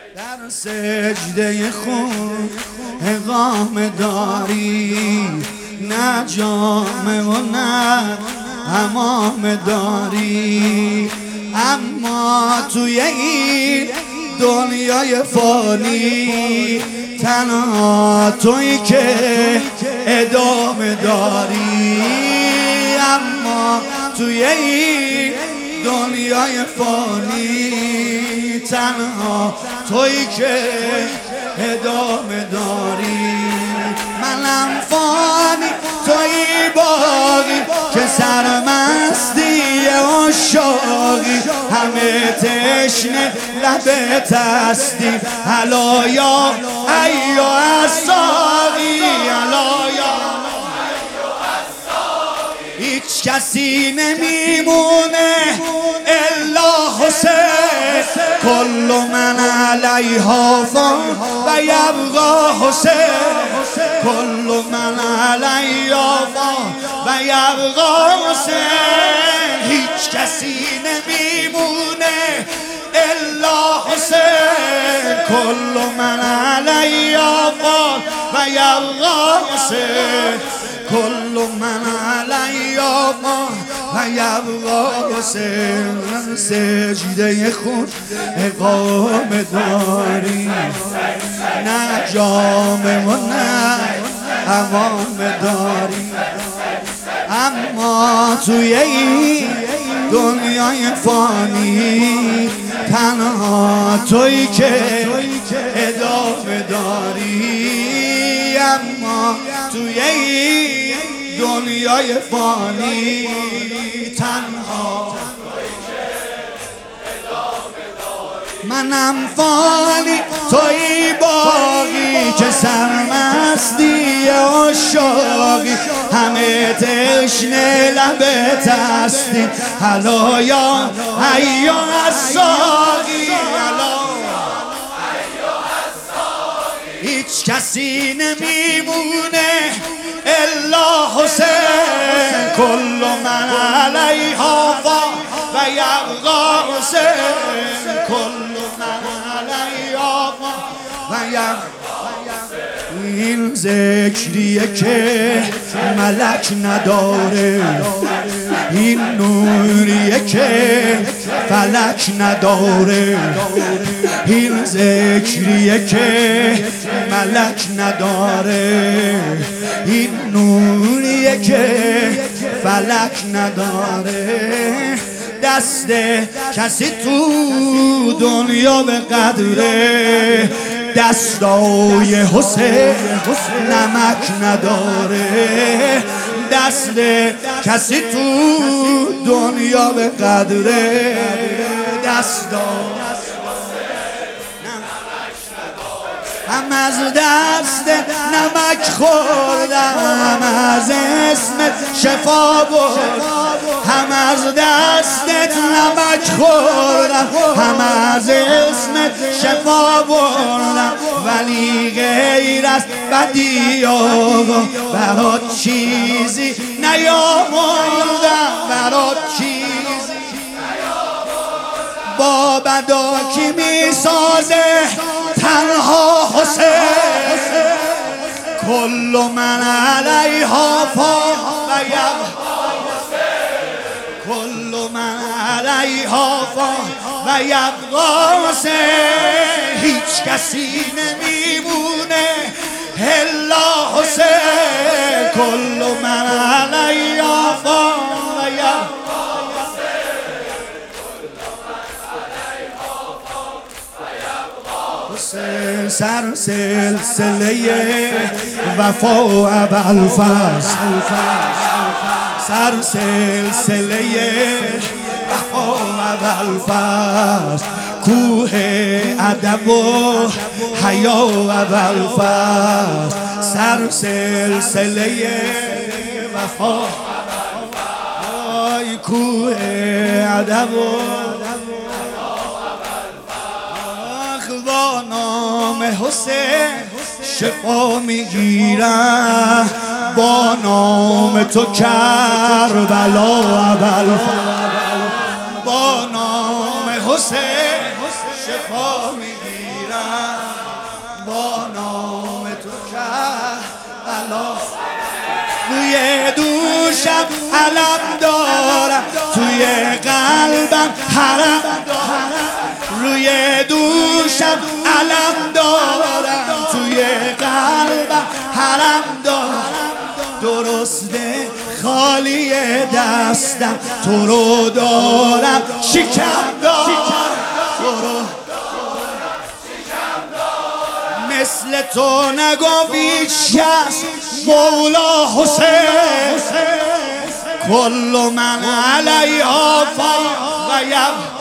در سجده خود اقامه داری، نه جامه و نه حمامه داری. اما توی این دنیای فانی تنها تویی که ادامه داری. اما توی این دنیای فانی تنها تویی که ادامه داری. منم فانی تویی باقی که سرمستی عشاقی، همه تشنه لبت هستی. هلا یا ایا الساقی، هلا یا هیچ کسی نمیمونه الا حسین، کل من علیها فان و یبقا حسین، کل من علیها فان و یبقا حسین. هیچ کسی نمیمونه الا حسین، کل من علیها فان و یبقا حسین، کل من علیها فان و یبقا حسین. سجده خود اقامه داری، نه جامه و نه حمامه داری. اما توی این دنیای فانی تنها تویی که ادامه داری. اما توی این دنیای فانی تنها منم فانی تویی باقی که سرمستی عشاقی، همه تشنه لبت هستی. هلا یا ایا الساقی، هلا هیچ کسی نمیمونه الا حسین، کل من علیها فان و یبقا حسین، کل من علیها فان و یبقا. این ذکریه که ملک نداره، این نوریه که فلک نداره، این ذکریه که ملک نداره، این نوریه که فلک نداره. دست کسی تو دنیا به قدره، دستای حسین نمک نداره. دست کسی تو دنیا به قدره، دستای هم از دست نمک خوردم، هم از اسمت شفا بردم. هم از دستت نمک خوردم، هم از اسمت شفا بردم. ولی غیر از بدی آقا برات چیزی نیاوردم، برات چیزی با بدا کی میسازه تنها حسین، کل من علیها فان و یبقا حسین، کل من علیها فان و یبقا حسین. هیچ کسی نمیمونه الا حسین، کل من علیها فان و یبقا. سر سلسله وفا و ابوالفضل، سر سلسله وفا و ابوالفضل، کوه ادب و حیا و ابوالفضل، سر سلسله وفا، آی کوه ادب و با نام حسین شفا میگیرم، با نام تو کربلا ابوالفضل، با نام حسین شفا میگیرم. میگیرم با نام تو کربلا. روی دوشم علم دارم، توی قلبم حرم دارم. روی دوشم علم دارم، توی قلبم حرم دارم. درسته خالی دستم، تو رو دارم شکم دارم، تو رو مثل تو نگو بیش از مولا حسین. کل من علیها فان و یبقی